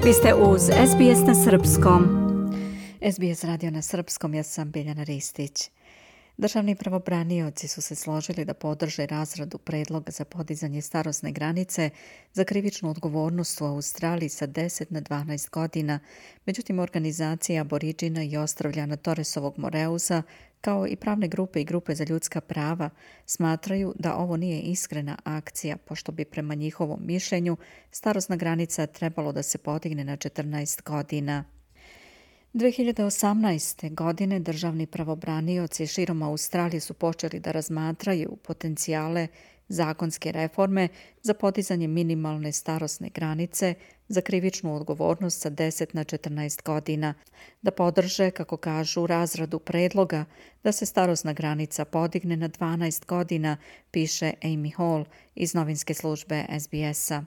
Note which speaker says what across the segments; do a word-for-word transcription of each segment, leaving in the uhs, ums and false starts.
Speaker 1: Vi ste uz S B S na srpskom. S B S radio na srpskom, ja sam Biljana Ristić. Državni pravobranioci su se složili da podrže razradu predloga za podizanje starosne granice za krivičnu odgovornost u Australiji sa deset na dvanaest godina. Međutim, organizacija Aboriđina i Ostrvljana Torresovog Moreuza, kao i pravne grupe i grupe za ljudska prava, smatraju da ovo nije iskrena akcija, pošto bi prema njihovom mišljenju starosna granica trebalo da se podigne na četrnaest godina. dve hiljade osamnaeste. godine državni pravobranioci širom Australije su počeli da razmatraju potencijale zakonske reforme za podizanje minimalne starosne granice za krivičnu odgovornost sa deset na četrnaest godina, da podrže, kako kažu, razradu predloga da se starosna granica podigne na dvanaest godina, piše Amy Hall iz novinske službe S B S-a.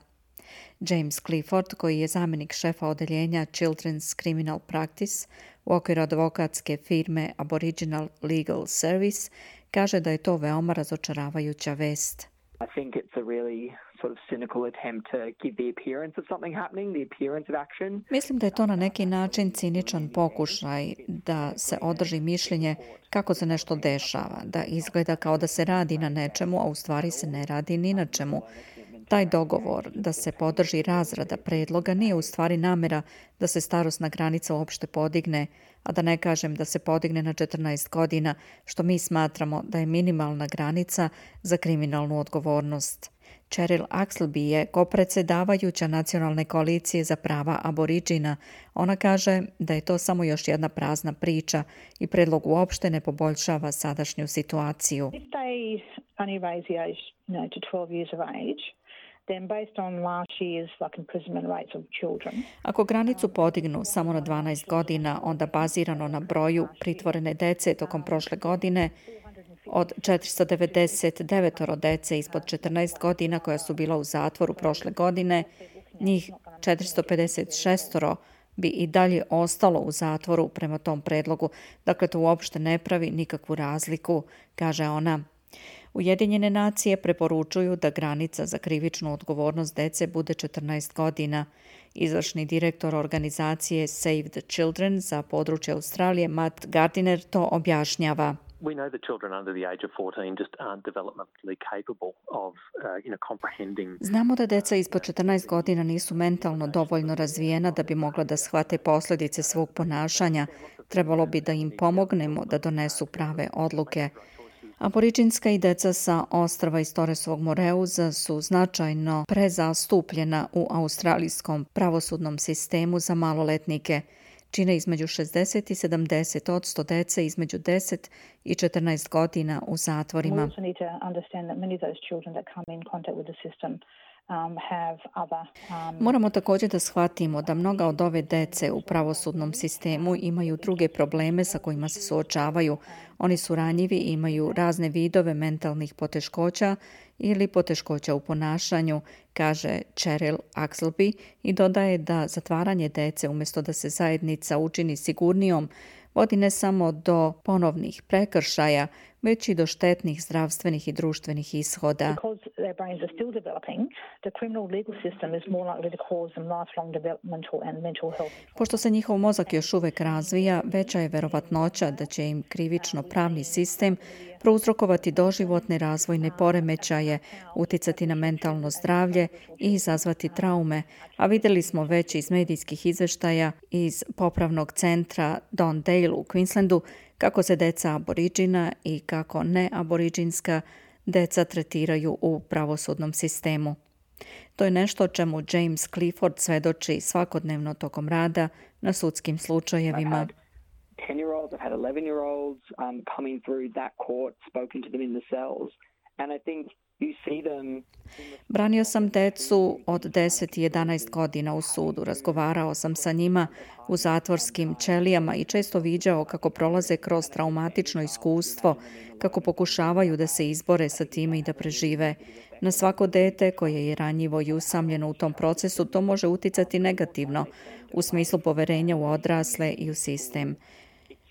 Speaker 1: James Clifford, koji je zamjenik šefa odeljenja Children's Criminal Practice u okviru advokatske firme Aboriginal Legal Service, kaže da je to veoma razočaravajuća vest.
Speaker 2: I think it's a really sort of cynical attempt to give the appearance of something happening, the appearance of action.
Speaker 1: Mislim da je to na neki način ciničan pokušaj da se održi mišljenje kako se nešto dešava, da izgleda kao da se radi na nečemu, a u stvari se ne radi ni na čemu. Taj dogovor da se podrži razrada predloga nije u stvari namjera da se starosna granica uopšte podigne, a da ne kažem da se podigne na četrnaest godina, što mi smatramo da je minimalna granica za kriminalnu odgovornost. Cheryl Axelby je kopredsjedavajuća Nacionalne koalicije za prava Aboriđina. Ona kaže da je to samo još jedna prazna priča i predlog uopšte ne poboljšava sadašnju situaciju.
Speaker 3: If they only raise the age, you know, to twelve years of age, then based on last year's like imprisonment rates of children.
Speaker 1: Ako granicu podignu samo na dvanaest godina, onda bazirano na broju pritvorene dece tokom prošle godine, od četiristo devedeset devet dece ispod četrnaest godina koja su bila u zatvoru prošle godine, njih četiristo pedeset šest bi i dalje ostalo u zatvoru prema tom predlogu. Dakle, to uopšte ne pravi nikakvu razliku, kaže ona. Ujedinjene nacije preporučuju da granica za krivičnu odgovornost dece bude četrnaest godina. Izvršni direktor organizacije Save the Children za područje Australije, Matt Gardiner, to objašnjava.
Speaker 4: We know that children under the age of fourteen just aren't developmentally capable of, uh, you know, comprehending.
Speaker 1: Znamo da deca ispod četrnaest godina nisu mentalno dovoljno razvijena da bi mogla da shvate posljedice svog ponašanja. Trebalo bi da im pomognemo da donesu prave odluke. Aboriđinska i deca sa ostrva iz Torresovog Moreuza su značajno prezastupljena u australijskom pravosudnom sistemu za maloletnike. Čine između šezdeset i sedamdeset odsto dece između deset i četrnaest godina u zatvorima. Moramo također da shvatimo da mnoga od ove dece u pravosudnom sistemu imaju druge probleme sa kojima se suočavaju. Oni su ranjivi i imaju razne vidove mentalnih poteškoća ili poteškoća u ponašanju, kaže Cheryl Axelby i dodaje da zatvaranje dece umjesto da se zajednica učini sigurnijom vodi ne samo do ponovnih prekršaja, već i do štetnih zdravstvenih i društvenih ishoda. Pošto se njihov mozak još uvek razvija, veća je verovatnoća da će im krivično pravni sistem prouzrokovati doživotne razvojne poremećaje, uticati na mentalno zdravlje i izazvati traume, a vidjeli smo već iz medijskih izveštaja iz popravnog centra Don Dale u Queenslandu kako se deca aboriđina i kako neaboriđinska deca tretiraju u pravosudnom sistemu. To je nešto o čemu James Clifford svedoči svakodnevno tokom rada na sudskim slučajevima.
Speaker 2: ten-year-olds, I've had eleven-year-olds um, coming through that court, spoken to them in the cells, and I think you see them.
Speaker 1: Branio sam decu od deset i jedanaest godina u sudu, razgovarao sam sa njima u zatvorskim ćelijama i često viđao kako prolaze kroz traumatično iskustvo, kako pokušavaju da se izbore sa time i da prežive. Na svako dete koje je ranjivo i usamljeno u tom procesu to može uticati negativno u smislu poverenja u odrasle i u sistem.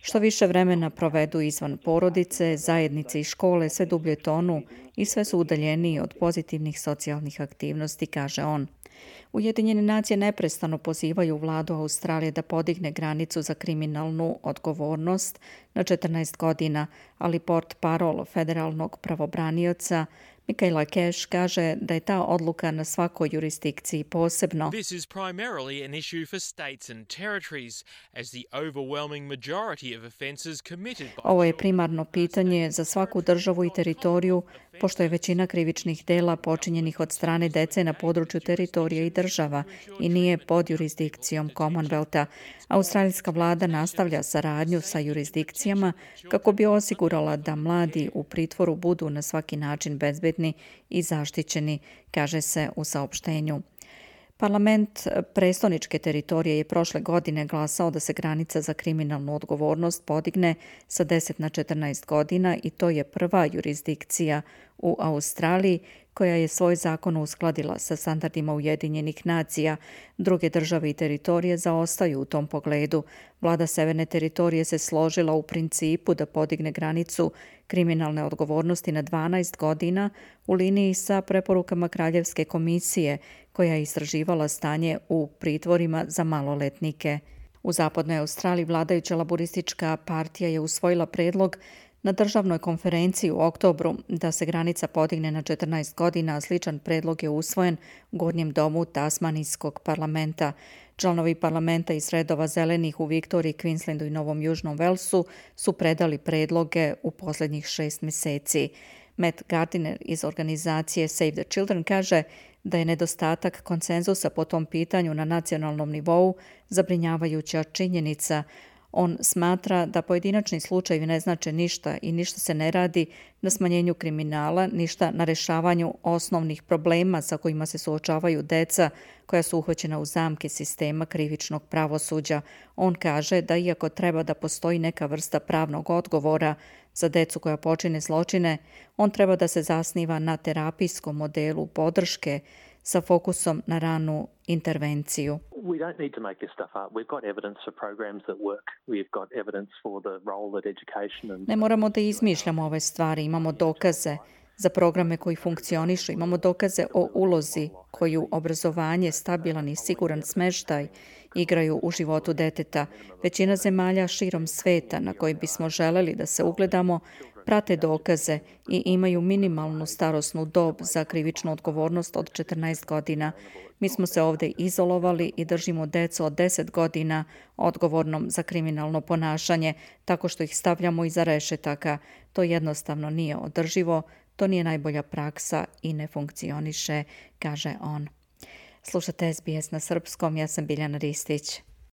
Speaker 1: Što više vremena provedu izvan porodice, zajednice i škole sve dublje tonu i sve su udaljeniji od pozitivnih socijalnih aktivnosti, kaže on. Ujedinjene nacije neprestano pozivaju vladu Australije da podigne granicu za kriminalnu odgovornost na četrnaest godina, ali portparol federalnog pravobranioca Michaela Cash kaže da je ta odluka na svakoj jurisdikciji posebno.
Speaker 5: This is primarily an issue for states and territories, as the overwhelming majority of offences committed by...
Speaker 1: Ovo je primarno pitanje za svaku državu i teritoriju, pošto je većina krivičnih dela počinjenih od strane dece na području teritorija i država i nije pod jurisdikcijom Commonwealtha. Australijska vlada nastavlja saradnju sa jurisdikcijama kako bi osigurala da mladi u pritvoru budu na svaki način bezbedni i zaštićeni, kaže se u saopštenju. Parlament prestoničke teritorije je prošle godine glasao da se granica za kriminalnu odgovornost podigne sa deset na četrnaest godina i to je prva jurisdikcija u Australiji koja je svoj zakon uskladila sa standardima Ujedinjenih nacija. Druge države i teritorije zaostaju u tom pogledu. Vlada Severne teritorije se složila u principu da podigne granicu kriminalne odgovornosti na dvanaest godina u liniji sa preporukama Kraljevske komisije koja je istraživala stanje u pritvorima za maloletnike. U zapadnoj Australiji vladajuća laburistička partija je usvojila predlog na državnoj konferenciji u oktobru da se granica podigne na četrnaest godina, a sličan predlog je usvojen u Gornjem domu Tasmanijskog parlamenta. Članovi parlamenta iz redova zelenih u Viktoriji, Queenslandu i Novom Južnom Velsu su predali predloge u posljednjih šest mjeseci. Matt Gardiner iz organizacije Save the Children kaže da je nedostatak konsenzusa po tom pitanju na nacionalnom nivou zabrinjavajuća činjenica. On smatra da pojedinačni slučajevi ne znače ništa i ništa se ne radi na smanjenju kriminala, ništa na rješavanju osnovnih problema sa kojima se suočavaju deca koja su uhvaćena u zamke sistema krivičnog pravosuđa. On kaže da iako treba da postoji neka vrsta pravnog odgovora za decu koja počine zločine, on treba da se zasniva na terapijskom modelu podrške sa fokusom na ranu intervenciju.
Speaker 4: We don't need to make this stuff up. We've got evidence for programs that work. We've got evidence for the role that education and...
Speaker 1: Ne moramo da izmišljamo ove stvari, imamo dokaze za programe koji funkcionišu, imamo dokaze o ulozi koju obrazovanje, stabilan i siguran smeštaj igraju u životu deteta. Većina zemalja širom sveta na koji bismo želeli da se ugledamo prate dokaze i imaju minimalnu starosnu dob za krivičnu odgovornost od četrnaest godina. Mi smo se ovdje izolovali i držimo decu od deset godina odgovornom za kriminalno ponašanje, tako što ih stavljamo iza rešetaka. To jednostavno nije održivo, to nije najbolja praksa i ne funkcioniše, kaže on. Slušate S B S na srpskom, ja sam Biljana Ristić.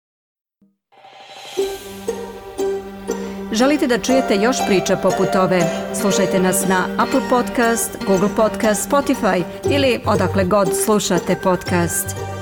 Speaker 1: Želite da čujete još priča poput ove? Slušajte nas na Apple Podcast, Google Podcast, Spotify ili odakle god slušate podcast.